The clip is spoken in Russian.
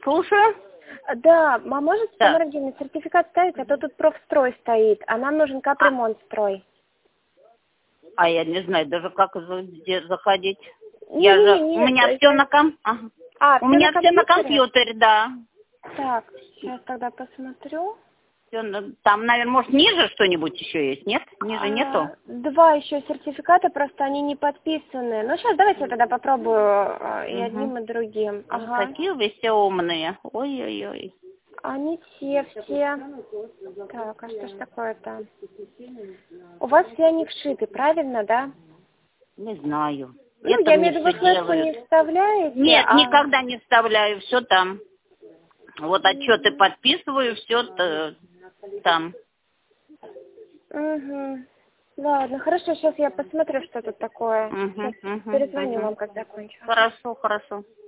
Слушаю. Да, а можете, Да. Тамара Евгеньевна, сертификат ставить, а то тут профстрой стоит, а нам нужен капремонт строй. А я не знаю даже, как где заходить. У Не-не-не, меня все на у меня все на компьютере, да. Так, сейчас тогда посмотрю. Там, наверное, может, ниже что-нибудь еще есть, нет? Ниже нету? Два еще сертификата, просто они не подписаны. Ну, сейчас давайте я тогда попробую и одним, и другим. Ага. Какие вы все умные. Ой-ой-ой. Они все. Так, а что ж такое-то? У вас все они вшиты, правильно, да? Не знаю. Ну, Это я мне имею в виду, все вы флешку делают. не вставляете, Нет, никогда не вставляю, все там. Вот отчеты подписываю, все там. Угу. Ладно, хорошо, сейчас я посмотрю, что тут такое. Сейчас перезвоню вам, когда закончу. Хорошо, хорошо.